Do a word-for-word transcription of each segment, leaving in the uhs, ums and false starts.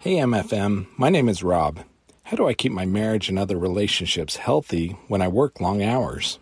Hey, M F M. My name is Rob. How do I keep my marriage and other relationships healthy when I work long hours?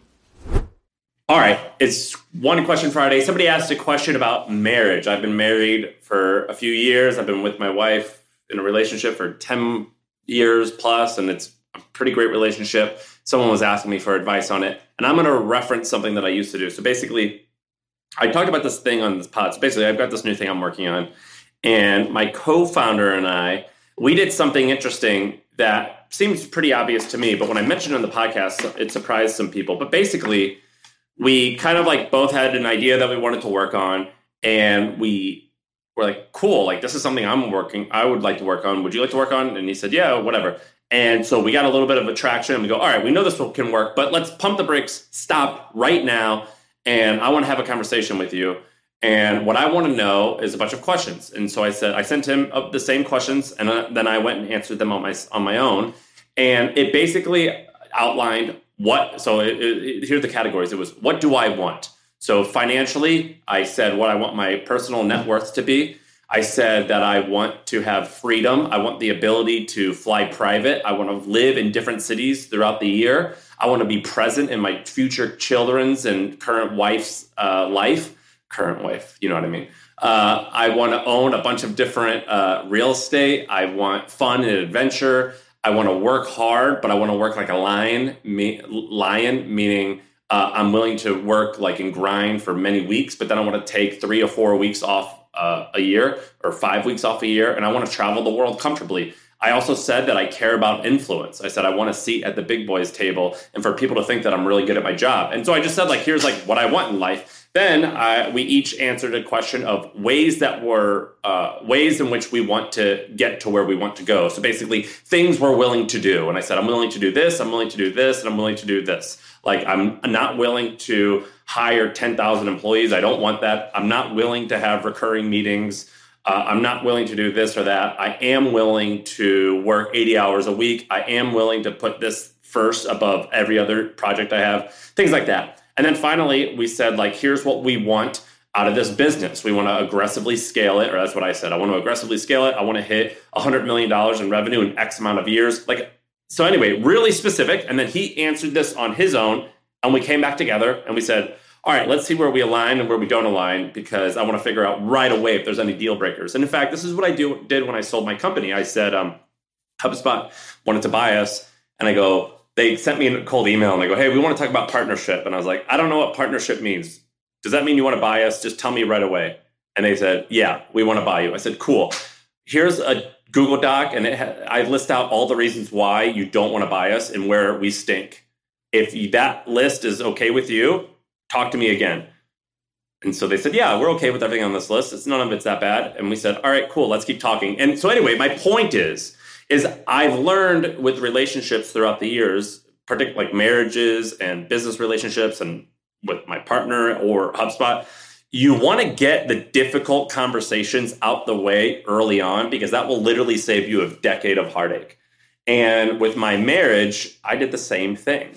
All right. It's One Question Friday. Somebody asked a question about marriage. I've been married for a few years. I've been with my wife in a relationship for ten years plus, and it's a pretty great relationship. Someone was asking me for advice on it, and I'm going to reference something that I used to do. So basically, I talked about this thing on this pod. So basically, I've got this new thing I'm working on. And my co-founder and I, we did something interesting that seems pretty obvious to me. But when I mentioned it on the podcast, it surprised some people. But basically, we kind of like both had an idea that we wanted to work on. And we were like, cool, like this is something I'm working, I would like to work on. Would you like to work on? And he said, yeah, whatever. And so we got a little bit of attraction. And we go, all right, we know this can work, but let's pump the brakes, stop right now. And I want to have a conversation with you. And what I want to know is a bunch of questions. And so I said, I sent him the same questions, and then I went and answered them on my on my own. And it basically outlined what, so it, it, here are the categories. It was, what do I want? So financially, I said what I want my personal net worth to be. I said that I want to have freedom. I want the ability to fly private. I want to live in different cities throughout the year. I want to be present in my future children's and current wife's uh, life. Current wife, you know what I mean? Uh, I want to own a bunch of different uh, real estate. I want fun and adventure. I want to work hard, but I want to work like a lion, me, lion meaning uh, I'm willing to work like and grind for many weeks, but then I want to take three or four weeks off uh, a year or five weeks off a year, and I want to travel the world comfortably. I also said that I care about influence. I said I want a seat at the big boys table and for people to think that I'm really good at my job. And so I just said, like, here's like what I want in life. Then I, we each answered a question of ways that were uh, ways in which we want to get to where we want to go. So basically, things we're willing to do. And I said, I'm willing to do this, I'm willing to do this, and I'm willing to do this. Like, I'm not willing to hire ten thousand employees. I don't want that. I'm not willing to have recurring meetings. Uh, I'm not willing to do this or that. I am willing to work eighty hours a week. I am willing to put this first above every other project I have, things like that. And then finally, we said, like, here's what we want out of this business. We want to aggressively scale it, or that's what I said. I want to aggressively scale it. I want to hit one hundred million dollars in revenue in X amount of years. Like, so anyway, really specific. And then he answered this on his own, and we came back together and we said, all right, let's see where we align and where we don't align, because I want to figure out right away if there's any deal breakers. And in fact, this is what I do, did when I sold my company. I said, um, HubSpot wanted to buy us, and I go, they sent me a cold email and they go, hey, we want to talk about partnership. And I was like, I don't know what partnership means. Does that mean you want to buy us? Just tell me right away. And they said, yeah, we want to buy you. I said, cool. Here's a Google Doc, and it ha- I list out all the reasons why you don't want to buy us and where we stink. If you, that list is okay with you, talk to me again. And so they said, yeah, we're okay with everything on this list. It's none of it's that bad. And we said, all right, cool, let's keep talking. And so anyway, my point is, is I've learned with relationships throughout the years, particularly like marriages and business relationships and with my partner or HubSpot, you want to get the difficult conversations out the way early on, because that will literally save you a decade of heartache. And with my marriage, I did the same thing.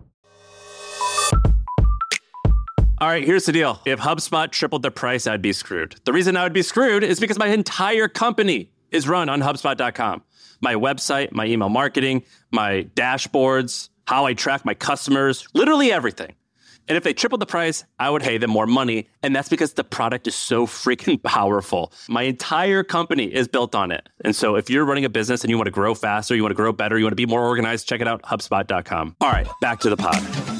All right, here's the deal. If HubSpot tripled the price, I'd be screwed. The reason I would be screwed is because my entire company is run on HubSpot dot com. My website, my email marketing, my dashboards, how I track my customers, literally everything. And if they tripled the price, I would pay them more money. And that's because the product is so freaking powerful. My entire company is built on it. And so if you're running a business and you want to grow faster, you want to grow better, you want to be more organized, check it out, HubSpot dot com. All right, back to the pod.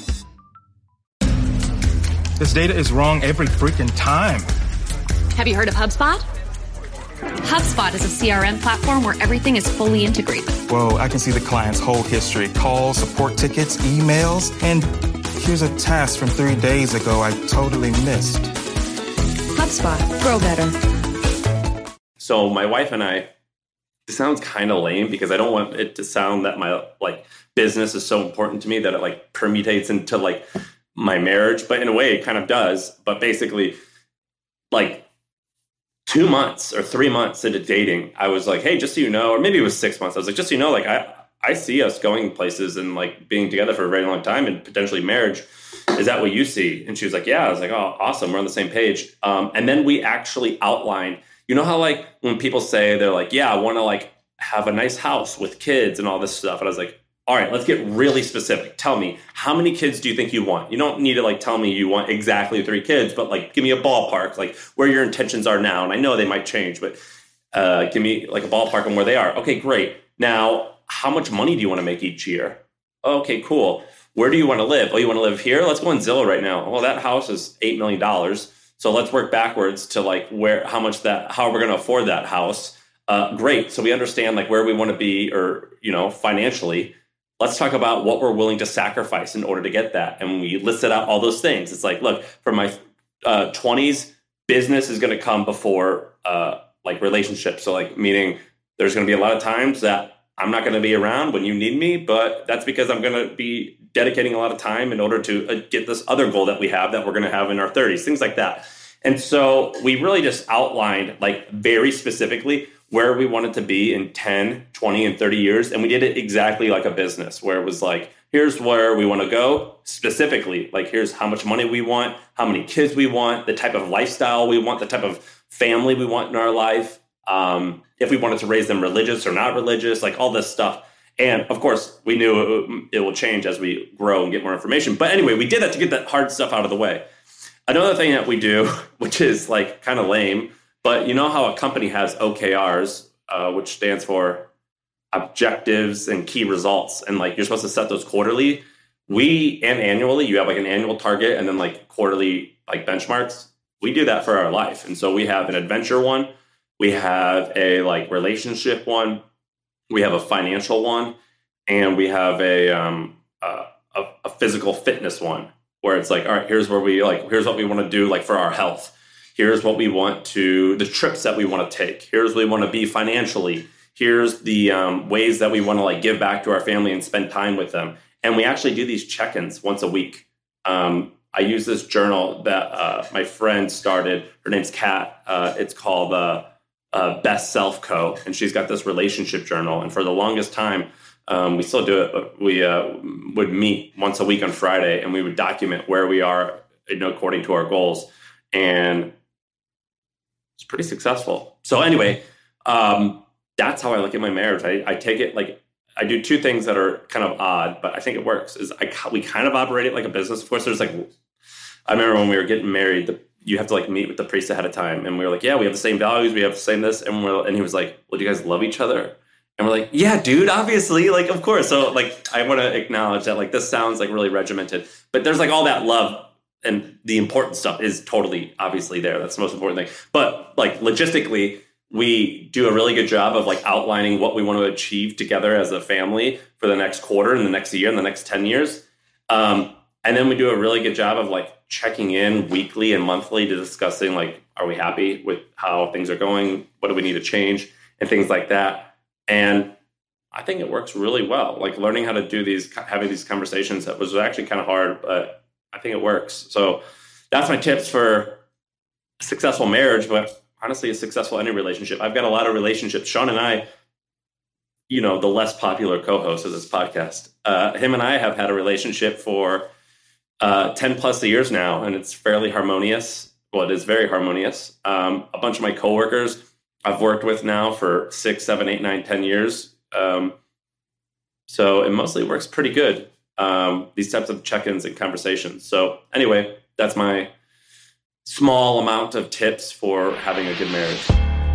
This data is wrong every freaking time. Have you heard of HubSpot? HubSpot is a C R M platform where everything is fully integrated. Whoa, I can see the client's whole history, calls, support tickets, emails, and here's a task from three days ago I totally missed. HubSpot, grow better. So my wife and I, it sounds kind of lame because I don't want it to sound that my like business is so important to me that it like permutates into like my marriage, but in a way it kind of does. But basically, like two months or three months into dating, I was like, hey, just so you know, or maybe it was six months. I was like, just so you know, like I, I see us going places and like being together for a very long time and potentially marriage. Is that what you see? And she was like, yeah. I was like, oh, awesome. We're on the same page. Um, and then we actually outlined, you know how like when people say they're like, yeah, I want to like have a nice house with kids and all this stuff. And I was like, all right, let's get really specific. Tell me, how many kids do you think you want? You don't need to like tell me you want exactly three kids, but like give me a ballpark, like where your intentions are now. And I know they might change, but uh, give me like a ballpark on where they are. Okay, great. Now, how much money do you want to make each year? Okay, cool. Where do you want to live? Oh, you want to live here? Let's go on Zillow right now. Well, that house is eight million dollars. So let's work backwards to like where, how much that, how we're going to afford that house. Uh, great. So we understand like where we want to be or, you know, financially. Let's talk about what we're willing to sacrifice in order to get that. And we listed out all those things. It's like, look, for my uh, twenties, business is going to come before uh, like relationships. So like meaning there's going to be a lot of times that I'm not going to be around when you need me, but that's because I'm going to be dedicating a lot of time in order to uh, get this other goal that we have that we're going to have in our thirties, things like that. And so we really just outlined like very specifically where we wanted to be in ten, twenty, and thirty years. And we did it exactly like a business where it was like, here's where we want to go specifically. Like, here's how much money we want, how many kids we want, the type of lifestyle we want, the type of family we want in our life. Um, if we wanted to raise them religious or not religious, like all this stuff. And of course, we knew it, it will change as we grow and get more information. But anyway, we did that to get that hard stuff out of the way. Another thing that we do, which is like kind of lame, but you know how a company has O K Rs, uh, which stands for objectives and key results. And like you're supposed to set those quarterly. We and annually, you have like an annual target and then like quarterly like benchmarks. We do that for our life. And so we have an adventure one. We have a like relationship one. We have a financial one. And we have a, um, a, a, a physical fitness one where it's like, all right, here's where we like, here's what we want to do like for our health. Here's what we want to, the trips that we want to take. Here's where we want to be financially. Here's the um, ways that we want to like give back to our family and spend time with them. And we actually do these check-ins once a week. Um, I use this journal that uh, my friend started. Her name's Kat. Uh, it's called uh, uh, Best Self Co. And she's got this relationship journal. And for the longest time, um, we still do it, but we uh, would meet once a week on Friday and we would document where we are, you know, according to our goals. And it's pretty successful. So anyway, um, that's how I look at my marriage. I, I take it like I do two things that are kind of odd, but I think it works. Is I we kind of operate it like a business. Of course, there's like I remember when we were getting married, the, you have to like meet with the priest ahead of time, and we were like, yeah, we have the same values, we have the same this, and we're and he was like, well, do you guys love each other? And we're like, yeah, dude, obviously, like of course. So like I want to acknowledge that like this sounds like really regimented, but there's like all that love. And the important stuff is totally obviously there. That's the most important thing. But like logistically, we do a really good job of like outlining what we want to achieve together as a family for the next quarter and the next year and the next ten years. Um, and then we do a really good job of like checking in weekly and monthly to discussing like, are we happy with how things are going? What do we need to change? And things like that. And I think it works really well. Like learning how to do these, having these conversations, that was actually kind of hard, but I think it works. So that's my tips for a successful marriage, but honestly, a successful any relationship. I've got a lot of relationships. Sean and I, you know, the less popular co-host of this podcast, uh, him and I have had a relationship for uh, ten plus years now, and it's fairly harmonious. Well, it is very harmonious. Um, a bunch of my coworkers I've worked with now for six, seven, eight, nine, ten years. Um, so it mostly works pretty good. Um, these types of check-ins and conversations. So anyway, that's my small amount of tips for having a good marriage.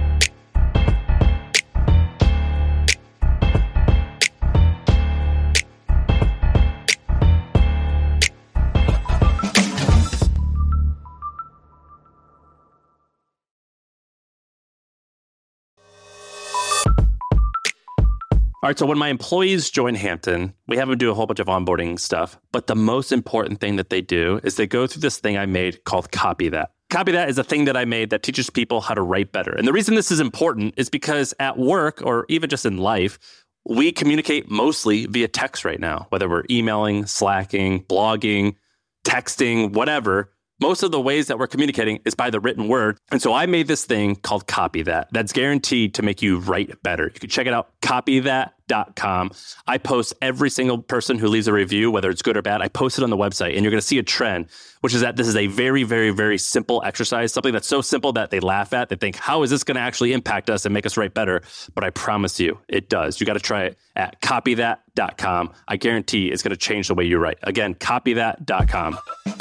All right, so when my employees join Hampton, we have them do a whole bunch of onboarding stuff. But the most important thing that they do is they go through this thing I made called Copy That. Copy That is a thing that I made that teaches people how to write better. And the reason this is important is because at work or even just in life, we communicate mostly via text right now, whether we're emailing, slacking, blogging, texting, whatever. Most of the ways that we're communicating is by the written word. And so I made this thing called Copy That. That's guaranteed to make you write better. You can check it out, copy that dot com. I post every single person who leaves a review, whether it's good or bad. I post it on the website, and you're going to see a trend, which is that this is a very, very, very simple exercise, something that's so simple that they laugh at. They think, how is this going to actually impact us and make us write better? But I promise you, it does. You got to try it at copy that dot com. I guarantee it's going to change the way you write. Again, copy that dot com.